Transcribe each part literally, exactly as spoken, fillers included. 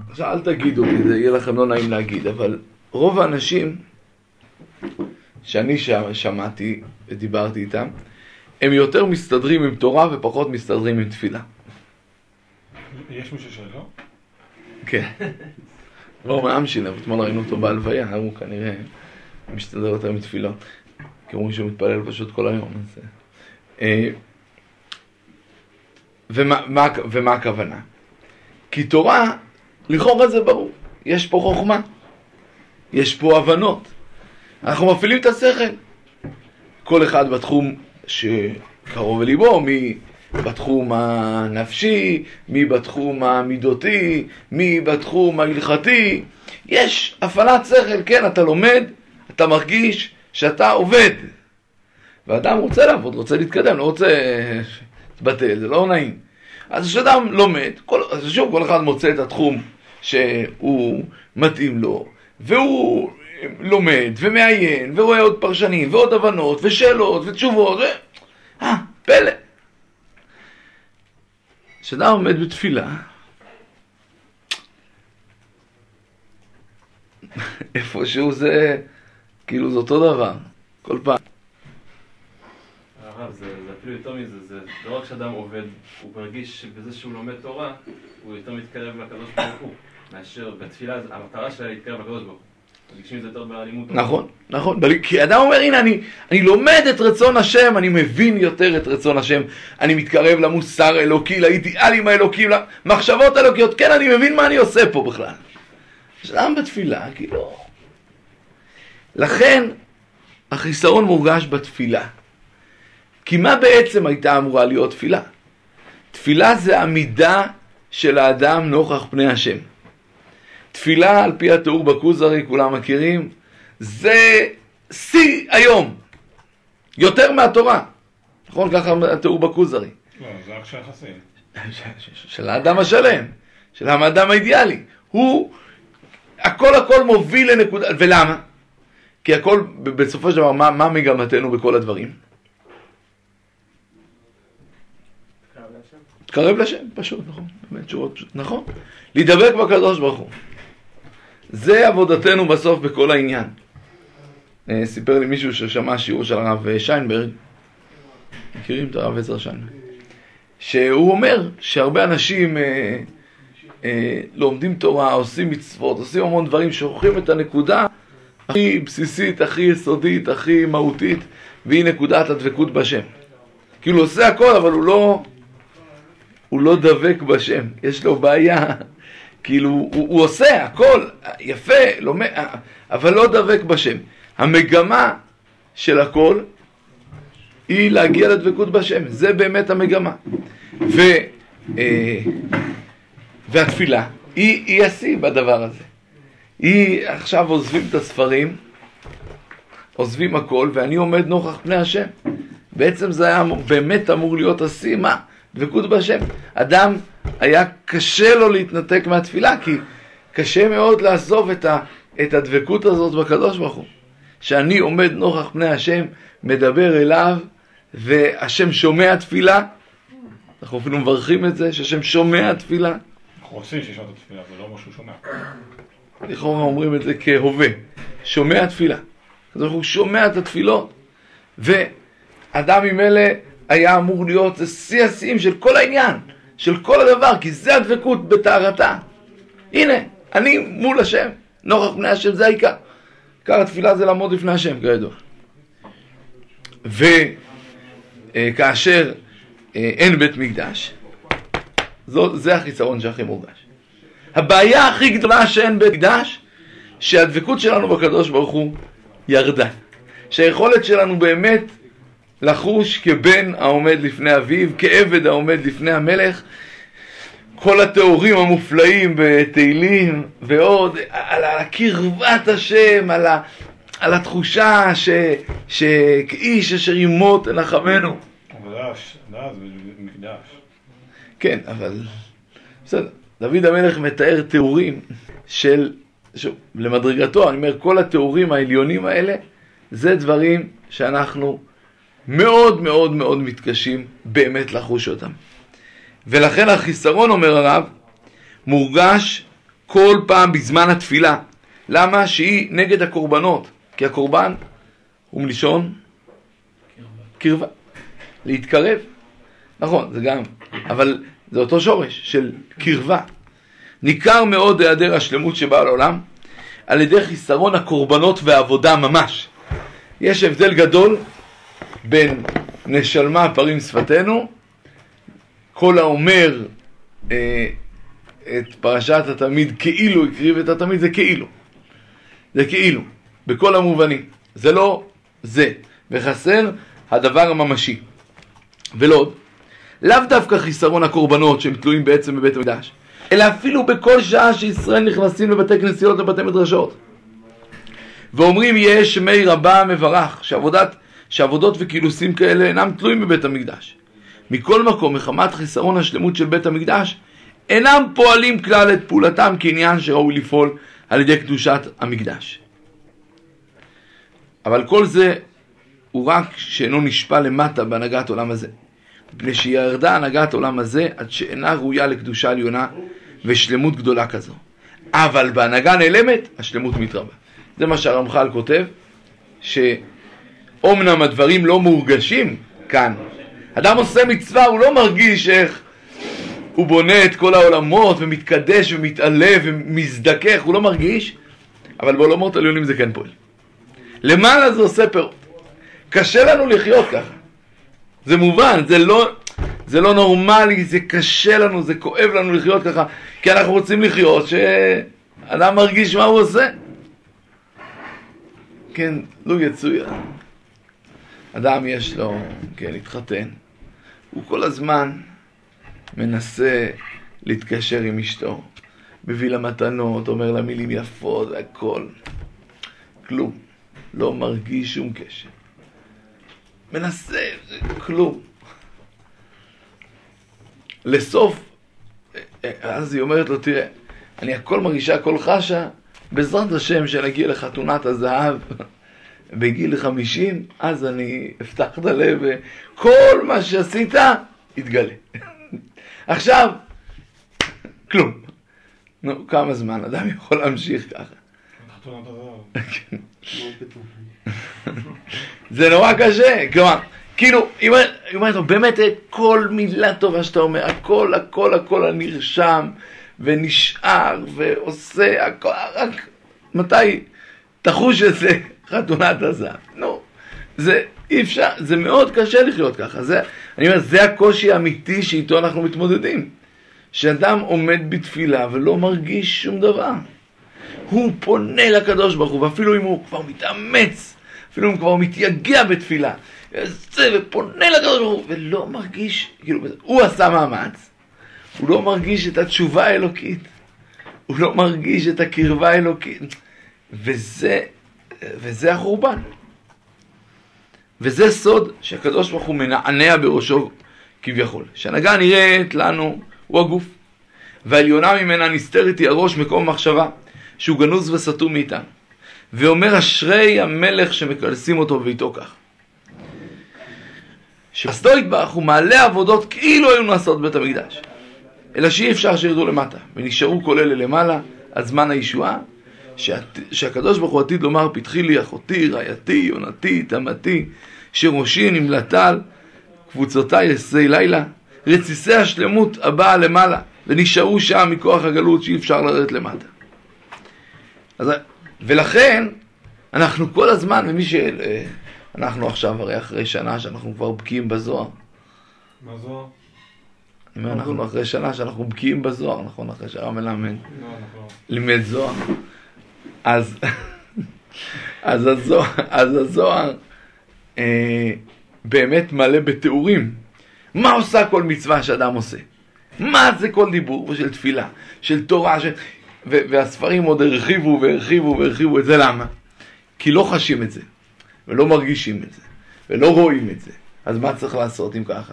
עכשיו אל תגידו, כי זה יהיה לכם לא נעים להגיד, אבל רוב האנשים שאני שמעתי ודיברתי איתם, הם יותר מסתדרים עם תורה ופחות מסתדרים עם תפילה. יש מישהו שלא? כן. לא מעם שלה, אתמול ראינו אותו בהלוויה, הוא כנראה משתדר יותר מתפילות, כי אומרים שהוא מתפלל פשוט כל היום. ומה, מה, ומה הכוונה? כי תורה, לכאורה זה ברור, יש פה חוכמה, יש פה הבנות, אנחנו מפעילים את השכל, כל אחד בתחום שקרוב לליבו, מי בתחום הנפשי, מי בתחום המידותי, מי בתחום ההלכתי, יש הפעלת שכל, כן, אתה לומד, אתה מרגיש שאתה עובד, ואדם רוצה לעבוד, רוצה להתקדם, לא רוצה להתבטל, זה לא נעים. אז כשאדם לומד, כל, אז שוב, כל אחד מוצא את התחום שהוא מתאים לו, והוא לומד ומעיין, ורואה עוד פרשנים, ועוד הבנות, ושאלות, ותשובות, ו... אה, פלא. כשאדם עומד בתפילה, איפשהו זה, כאילו זה אותו דבר, כל פעם. הרב, זה, זה אפילו יותר מזה, זה לא רק שאדם עובד, הוא מרגיש שבזה שהוא לומד תורה, הוא יותר מתקרב לקדוש ברוך הוא, מאשר בתפילה, המטרה שלה להתקרב לקדוש ברוך הוא. מרגישים את זה יותר באלימות. נכון, נכון, כי אדם אומר, הנה, אני, אני לומד את רצון השם, אני מבין יותר את רצון השם, אני מתקרב למוסר האלוקי, לאידיאלים האלוקיים, למחשבות האלוקיות, כן, אני מבין מה אני עושה פה בכלל. שאדם בתפילה, כאילו... לכן, החיסרון מורגש בתפילה. כי מה בעצם הייתה אמורה להיות תפילה? תפילה זה עמידה של האדם נוכח פני השם. תפילה, על פי התיאור בכוזרי, כולם מכירים, זה שיא היום. יותר מהתורה. נכון? ככה התיאור בכוזרי. לא, זה רק של יחסים. של האדם השלם. של האדם האידיאלי. הוא, הכל הכל מוביל לנקודה. ולמה? כי הכל, בסופו של דבר, מה, מה מגמתנו בכל הדברים? תקרב לשם, פשוט, נכון. באמת שורות פשוט, נכון. להידבק בקדוש ברוך הוא. זה עבודתנו בסוף בכל העניין. סיפר לי מישהו ששמע שיעור של הרב שיינברג, מכירים את הרב עזר שיינברג, שהוא אומר שהרבה אנשים אה, אה, לומדים תורה, עושים מצוות, עושים המון דברים, שוכחים את הנקודה הכי בסיסית, הכי יסודית, הכי מהותית, והיא נקודת הדבקות בשם. כאילו עושה הכל, אבל הוא לא, הוא לא דבק בשם, יש לו בעיה. כאילו, הוא, הוא עושה הכל יפה, לומד, אבל לא דבק בשם. המגמה של הכל היא להגיע לדבקות בשם. זה באמת המגמה. ו, אה, והתפילה היא, היא השיא בדבר הזה. היא עכשיו עוזבים את הספרים, עוזבים הכל, ואני עומד נוכח פני השם. בעצם זה היה באמת אמור להיות השיא, מה? דבקות בשם. אדם היה קשה לו להתנתק מהתפילה, כי קשה מאוד לעזוב את, ה, את הדבקות הזאת בקדוש ברוך הוא. שאני עומד נוכח פני השם, מדבר אליו, והשם שומע תפילה. אנחנו אפילו מברכים את זה, שהשם שומע תפילה. אנחנו רוצים שישמע את התפילה, זה לא משהו שומע. לכאורה אומרים את זה כהווה. שומע תפילה. אז הוא שומע את התפילות. ואדם עם אלה היה אמור להיות, זה שיא השיאים של כל העניין. של כל הדבר, כי זה הדבקות בטהרתה. הנה, אני מול השם, נוכח פני השם, זה העיקר. עיקר התפילה זה לעמוד לפני השם, כידוע. וכאשר אין בית מקדש, זו, זה החיסרון שהכי מורגש. הבעיה הכי גדולה שאין בית מקדש, שהדבקות שלנו בקדוש ברוך הוא ירדה. שהיכולת שלנו באמת לחוש כבן העומד לפני אביו, כעבד העומד לפני המלך, כל התיאורים המופלאים בתהילים ועוד, על, על קרבת השם, על, ה, על התחושה ש, שכאיש אשר ימות לנחמנו. אבל זה מקדש. כן, אבל בסדר. דוד המלך מתאר תיאורים של, שוב, למדרגתו, אני אומר, כל התיאורים העליונים האלה, זה דברים שאנחנו מאוד מאוד מאוד מתקשים באמת לחוש אותם. ולכן החיסרון, אומר הרב, מורגש כל פעם בזמן התפילה. למה? שהיא נגד הקורבנות. כי הקורבן הוא מלשון קרבה. להתקרב. נכון, זה גם. אבל זה אותו שורש של קרבה. ניכר מאוד היעדר השלמות שבאה לעולם על ידי חיסרון הקורבנות והעבודה ממש. יש הבדל גדול בין נשלמה פרים שפתנו, כל האומר אה, את פרשת התמיד כאילו הקריב את התמיד, זה כאילו. זה כאילו, בכל המובנים. זה לא זה, וחסר הדבר הממשי. ולא עוד, לאו דווקא חיסרון הקורבנות שהם תלויים בעצם בבית המקדש, אלא אפילו בכל שעה שישראל נכנסים לבתי כנסיות, לבתי מדרשות. ואומרים יש מי רבה מברך, שעבודת, שעבודות וקילוסים כאלה אינם תלויים בבית המקדש. מכל מקום, מחמת חיסרון השלמות של בית המקדש, אינם פועלים כלל את פעולתם כעניין שראוי לפעול על ידי קדושת המקדש. אבל כל זה הוא רק שאינו נשפע למטה בהנהגת עולם הזה. מפני שהיא ירדה הנהגת עולם הזה עד שאינה ראויה לקדושה עליונה ושלמות גדולה כזו. אבל בהנהגה נעלמת, השלמות מתרבה. זה מה שהרמח"ל כותב, שאומנם הדברים לא מורגשים כאן. אדם עושה מצווה, הוא לא מרגיש איך הוא בונה את כל העולמות ומתקדש ומתעלה ומזדכך, הוא לא מרגיש, אבל בעולמות עליונים זה כן פועל. למעלה זה עושה פירות. קשה לנו לחיות ככה. זה מובן, זה לא, זה לא נורמלי, זה קשה לנו, זה כואב לנו לחיות ככה, כי אנחנו רוצים לחיות שאדם מרגיש מה הוא עושה. כן, לא יצויה. אדם יש לו, כן, להתחתן. הוא כל הזמן מנסה להתקשר עם אשתו, מביא לה מתנות, אומר לה מילים יפות והכל. כלום. לא מרגיש שום קשר. מנסה, כלום. לסוף, אז היא אומרת לו, תראה, אני הכל מרגישה, הכל חשה, בעזרת השם שנגיע לחתונת הזהב, בגיל חמישים, אז אני אפתח את הלב, וכל מה שעשית, יתגלה. עכשיו, כלום. נו, כמה זמן אדם יכול להמשיך ככה? חתונת הזהב. זה נורא קשה, כלומר, כאילו, היא אומרת לו, באמת כל מילה טובה שאתה אומר, הכל, הכל, הכל נרשם, ונשאר, ועושה, הכל, רק מתי תחוש את זה חתונת הזהב? נו, זה אי אפשר, זה מאוד קשה לחיות ככה, זה, אני אומר, זה הקושי האמיתי שאיתו אנחנו מתמודדים, שאדם עומד בתפילה ולא מרגיש שום דבר. הוא פונה לקדוש ברוך הוא, ואפילו אם הוא כבר מתאמץ, אפילו אם הוא כבר מתייגע בתפילה, זה ופונה לקדוש ברוך הוא, ולא מרגיש, כאילו, הוא עשה מאמץ, הוא לא מרגיש את התשובה האלוקית, הוא לא מרגיש את הקרבה האלוקית, וזה, וזה החורבן. וזה סוד שהקדוש ברוך הוא מנענע בראשו כביכול. שהנהגה נראית לנו הוא הגוף, והעליונה ממנה נסתרת היא הראש, מקום מחשבה, שהוא גנוז וסתום מאיתנו. ואומר אשרי המלך שמקלסים אותו ואיתו כך. שחסדו יתברך הוא מעלה עבודות כאילו היו נעשות בית המקדש, אלא שאי אפשר שירדו למטה, ונשארו כל אלה למעלה עד זמן הישועה, שהקדוש ברוך הוא עתיד לומר, פתחי לי אחותי, רעייתי, יונתי, תמתי, שראשי נמלטל, קבוצותיי אעשה לילה, רציסי השלמות הבאה למעלה, ונשארו שם מכוח הגלות שאי אפשר לרדת למטה. אז, ולכן אנחנו כל הזמן, ומי ש... אנחנו עכשיו הרי אחרי שנה שאנחנו כבר בקיאים בזוהר. מה זוהר? אני אומר, אנחנו אחרי שנה שאנחנו בקיאים בזוהר, נכון? אחרי שהרב מלמד. לא, נכון. לימד זוהר. אז, אז הזוהר, אז הזוהר אה, באמת מלא בתיאורים. מה עושה כל מצווה שאדם עושה? מה זה כל דיבור של תפילה, של תורה, של... ו- והספרים עוד הרחיבו והרחיבו והרחיבו את זה. למה? כי לא חשים את זה, ולא מרגישים את זה, ולא רואים את זה. אז מה צריך לעשות אם ככה?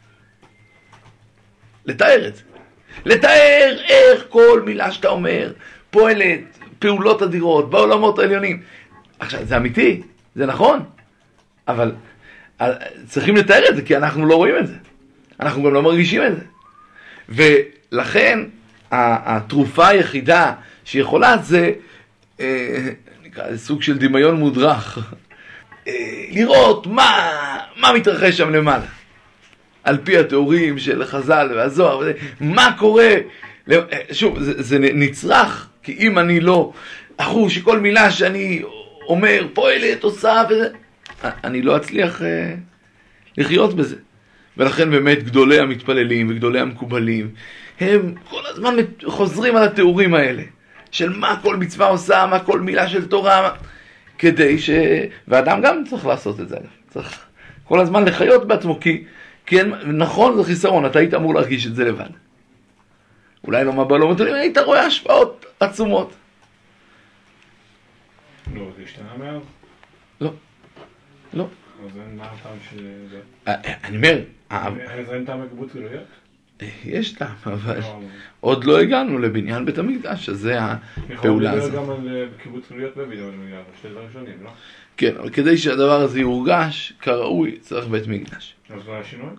לתאר את זה. לתאר איך כל מילה שאתה אומר פועלת, פעולות אדירות בעולמות העליונים. עכשיו, זה אמיתי, זה נכון, אבל צריכים לתאר את זה, כי אנחנו לא רואים את זה. אנחנו גם לא מרגישים את זה. ולכן התרופה היחידה שיכולה זה, נקרא לזה סוג של דמיון מודרך, לראות מה, מה מתרחש שם למעלה. על פי התיאורים של חז"ל והזוהר, וזה, מה קורה, שוב, זה, זה נצרך, כי אם אני לא אחוש שכל מילה שאני אומר, פועלת, עושה, וזה, אני לא אצליח אה, לחיות בזה. ולכן באמת גדולי המתפללים וגדולי המקובלים, הם כל הזמן חוזרים על התיאורים האלה, של מה כל מצווה עושה, מה כל מילה של תורה, כדי ש... ואדם גם צריך לעשות את זה, צריך כל הזמן לחיות בעצמו, כי, כי נכון זה חיסרון, אתה היית אמור להרגיש את זה לבד. אולי לא מבא לא מתולים, היית רואה השפעות עצומות. לא, זה השתנה מאז? לא, לא. אז אין מה הטעם שזה... אני אומר... אז אין טעם בקיבוץ גלויות? יש טעם, אבל עוד לא הגענו לבניין בית המקדש, אז זה הפעולה הזאת. יכול לדבר גם על קיבוץ גלויות בבניין בית המקדש, שתי דברים שונים, לא? כן, אבל כדי שהדבר הזה יורגש כראוי, צריך בית מקדש. אז לא היה שינוי?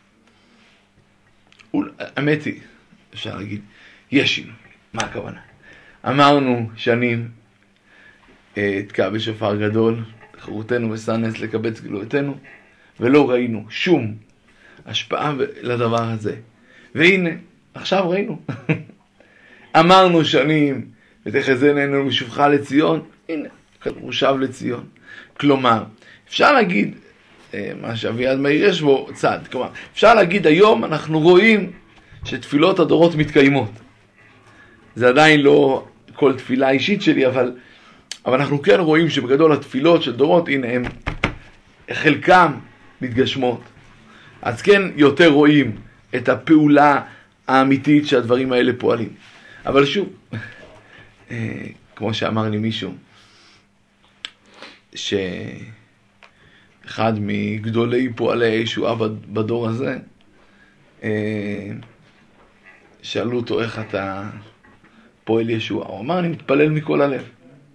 האמת היא, אפשר להגיד, יש שינוי. מה הכוונה? אמרנו שנים, תקע בשופר גדול, חירותנו וסנס לקבץ גלויותינו, ולא ראינו שום השפעה לדבר הזה. והנה, עכשיו ראינו. אמרנו שנים, ותחזינה עינינו בשובך לציון, הנה, הוא שב לציון. כלומר, אפשר להגיד, מה שאביעד מאיר יש בו צד, כלומר, אפשר להגיד היום אנחנו רואים שתפילות הדורות מתקיימות. זה עדיין לא כל תפילה אישית שלי, אבל, אבל אנחנו כן רואים שבגדול התפילות של דורות, הנה הם, חלקם מתגשמות. אז כן יותר רואים את הפעולה האמיתית שהדברים האלה פועלים. אבל שוב, כמו שאמר לי מישהו, שאחד מגדולי פועלי הישועה בדור הזה, שאלו אותו איך אתה פועל ישועה. הוא אמר, אני מתפלל מכל הלב.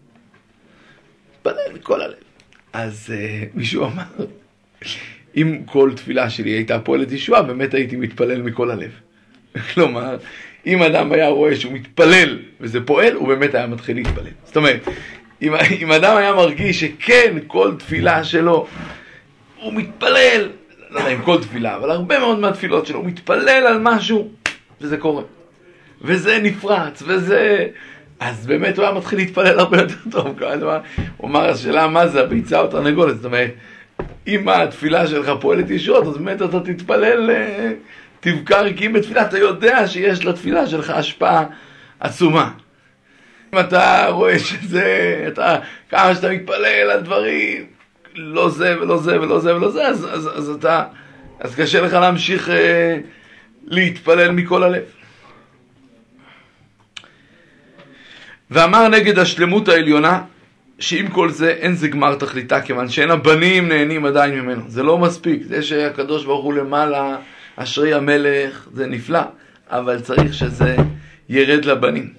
מתפלל מכל הלב. אז מישהו אמר, אם כל תפילה שלי הייתה פועלת ישועה, באמת הייתי מתפלל מכל הלב. כלומר, אם אדם היה רואה שהוא מתפלל וזה פועל, הוא באמת היה מתחיל להתפלל. זאת אומרת, אם, אם אדם היה מרגיש שכן, כל תפילה שלו, הוא מתפלל, לא יודע אם כל תפילה, אבל הרבה מאוד מהתפילות שלו, הוא מתפלל על משהו, וזה קורה. וזה נפרץ, וזה... אז באמת הוא היה מתחיל להתפלל הרבה יותר טוב. הוא אמר, השאלה מה זה, הביצה או תרנגולת? זאת אומרת, אם התפילה שלך פועלת ישועות, אז באמת אתה תתפלל, תבקר, כי אם בתפילה אתה יודע שיש לתפילה שלך השפעה עצומה. אם אתה רואה שזה, אתה, כמה שאתה מתפלל על דברים, לא זה ולא זה ולא זה ולא זה, אז, אז, אז אתה, אז קשה לך להמשיך אה, להתפלל מכל הלב. ואמר נגד השלמות העליונה, שעם כל זה אין זה גמר תכליתה, כיוון שאין הבנים נהנים עדיין ממנו. זה לא מספיק. זה שהקדוש ברוך הוא למעלה, אשרי המלך, זה נפלא, אבל צריך שזה ירד לבנים.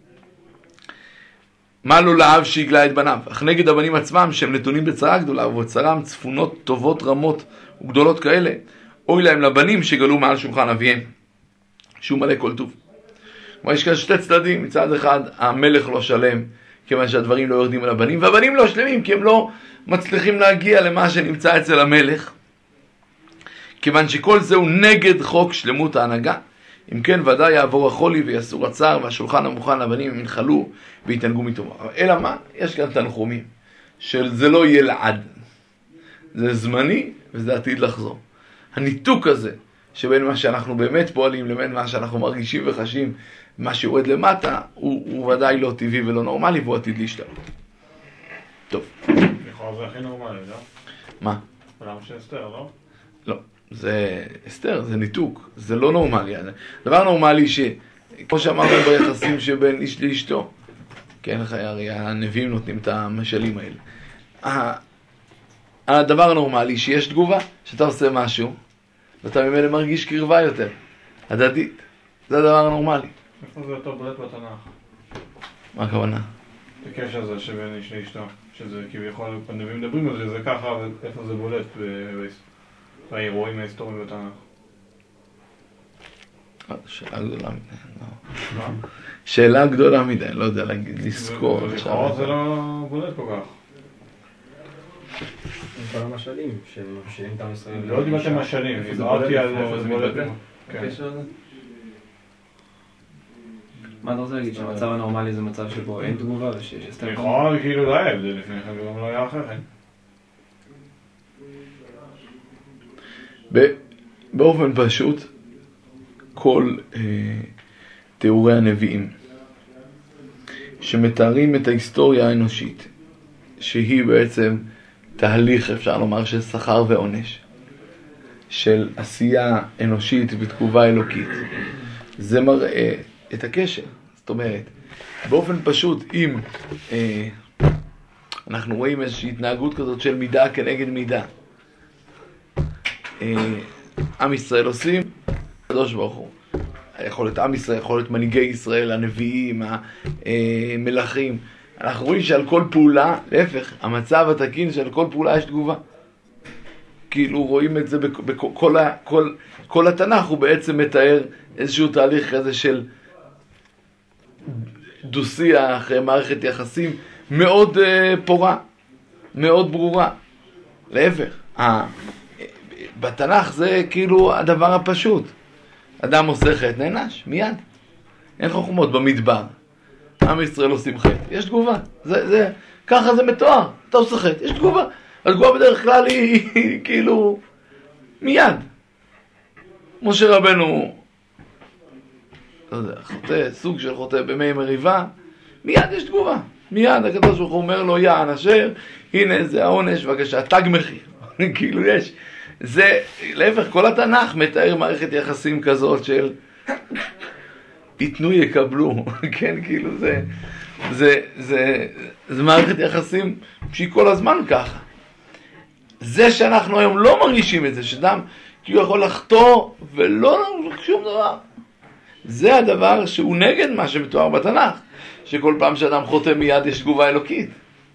מה לו לאב שיגלה את בניו? אך נגד הבנים עצמם, שהם נתונים בצרה גדולה, ובצרם צפונות טובות רמות וגדולות כאלה, אוי להם לבנים שגלו מעל שולחן אביהם, שהוא מלא כל טוב. כלומר, יש כאן שתי צדדים. מצד אחד, המלך לא שלם, כיוון שהדברים לא יורדים על הבנים, והבנים לא שלמים, כי הם לא מצליחים להגיע למה שנמצא אצל המלך, כיוון שכל זה הוא נגד חוק שלמות ההנהגה. אם כן, ודאי יעבור החולי ויסור הצער, והשולחן המוכן לבנים הם ינחלו ויתענגו מטובו. אלא מה? יש כאן תנחומים, של זה לא יהיה לעד. זה זמני וזה עתיד לחזור. הניתוק הזה, שבין מה שאנחנו באמת פועלים לבין מה שאנחנו מרגישים וחשים, מה שיורד למטה, הוא, הוא ודאי לא טבעי ולא נורמלי, והוא עתיד להשתנות. טוב. לכאורה זה הכי נורמלי, לא? מה? עולם של אסתר, לא? לא. זה אסתר, זה ניתוק. זה לא נורמלי. דבר נורמלי ש... כמו שאמרנו ביחסים שבין איש לאשתו, כן, הרי הנביאים נותנים את המשלים האלה. הדבר הנורמלי שיש תגובה, שאתה עושה משהו, ואתה ממילא מרגיש קרבה יותר, הדדית. זה הדבר הנורמלי. איפה זה אותו בולט בתנ"ך? מה הכוונה? הקשר הזה שבין איש לאשתו, שזה כביכול, הנביאים מדברים על זה, זה ככה, אבל איפה זה בולט באירועים ההיסטוריים בתנ"ך? שאלה גדולה מדי, לא. שאלה גדולה מדי, לא יודע להגיד, לזכור. לכאורה זה לא בולט כל כך. כל המשלים, שממשלים את עם ישראל. לא יודעים אתם משלים, דיברתי על בולט. מה אתה רוצה להגיד? שהמצב הנורמלי זה מצב שבו אין תגובה ושיש הסתר? לכאורה כאילו לא היה הבדל לפני כן, וגם לא היה אחרי כן. באופן פשוט, כל אה, תיאורי הנביאים שמתארים את ההיסטוריה האנושית, שהיא בעצם תהליך, אפשר לומר, של שכר ועונש, של עשייה אנושית ותגובה אלוקית, זה מראה את הקשר. זאת אומרת, באופן פשוט, אם אה, אנחנו רואים איזושהי התנהגות כזאת של מידה כנגד מידה, עם ישראל עושים, הקדוש ברוך הוא, יכול להיות עם ישראל, יכול להיות מנהיגי ישראל, הנביאים, המלכים, אנחנו רואים שעל כל פעולה, להפך, המצב התקין שעל כל פעולה יש תגובה. כאילו רואים את זה בכל כל, כל, כל התנ"ך, הוא בעצם מתאר איזשהו תהליך כזה של דו-שיח, מערכת יחסים מאוד uh, פורה, מאוד ברורה. להפך, בתנ"ך זה כאילו הדבר הפשוט. אדם עושה חטא, נענש, מיד. אין חוכמות במדבר. עם ישראל עושים חטא, יש תגובה. זה, זה, ככה זה מתואר. אתה עושה חטא, יש תגובה. התגובה בדרך כלל היא, היא כאילו מיד. משה רבנו, לא יודע, חוטא, סוג של חוטא במי מריבה, מיד יש תגובה. מיד הקדוש ברוך הוא אומר לו, יען אשר, הנה זה העונש, בבקשה, תג מחיר. כאילו יש. זה, להפך, כל התנ"ך מתאר מערכת יחסים כזאת של יתנו יקבלו, כן, כאילו זה, זה, זה, זה מערכת יחסים שהיא כל הזמן ככה. זה שאנחנו היום לא מרגישים את זה, שדם, כי הוא יכול לחתור ולא שום דבר. זה הדבר שהוא נגד מה שמתואר בתנ"ך, שכל פעם שאדם חוטא מיד יש תגובה אלוקית.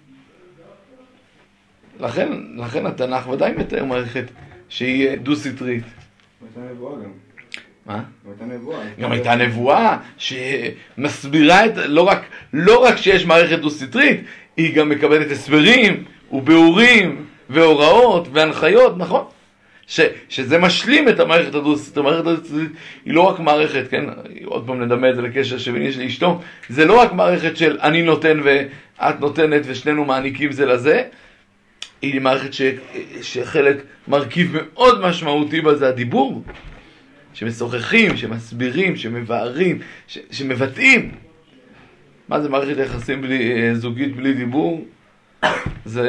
לכן, לכן התנ"ך ודאי מתאר מערכת שהיא דו-סטרית. הייתה נבואה גם. מה? הייתה נבואה. גם הייתה נבואה שמסבירה את, לא רק, לא רק שיש מערכת דו-סטרית, היא גם מקבלת הסברים וביאורים והוראות והנחיות, נכון? ש, שזה משלים את המערכת הדו-סטרית. המערכת הדו-סטרית היא לא רק מערכת, כן? עוד פעם נדמה את זה לקשר שביני של אשתו, זה לא רק מערכת של אני נותן ואת נותנת ושנינו מעניקים זה לזה, היא מערכת ש... שחלק מרכיב מאוד משמעותי בה זה הדיבור, שמשוחחים, שמסבירים, שמבארים, ש... שמבטאים. מה זה מערכת יחסים בלי... זוגית בלי דיבור? זה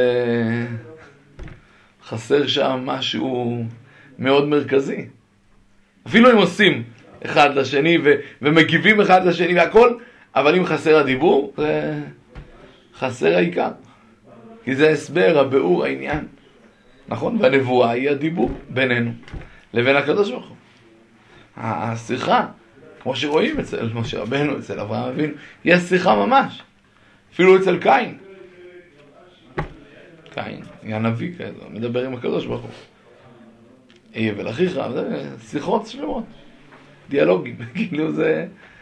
חסר שם משהו מאוד מרכזי. אפילו אם עושים אחד לשני ו... ומגיבים אחד לשני והכל, אבל אם חסר הדיבור, זה חסר העיקר. כי זה הסבר, הביאור, העניין. נכון? והנבואה היא הדיבור בינינו לבין הקדוש ברוך הוא. השיחה, כמו שרואים אצל משה רבנו, אצל אברהם אבינו, היא השיחה ממש. אפילו אצל קין. קין, היא הנביא כזה, מדבר עם הקדוש ברוך הוא. אהיה ולאחיך, זה שיחות שלמות. דיאלוגים, כאילו זה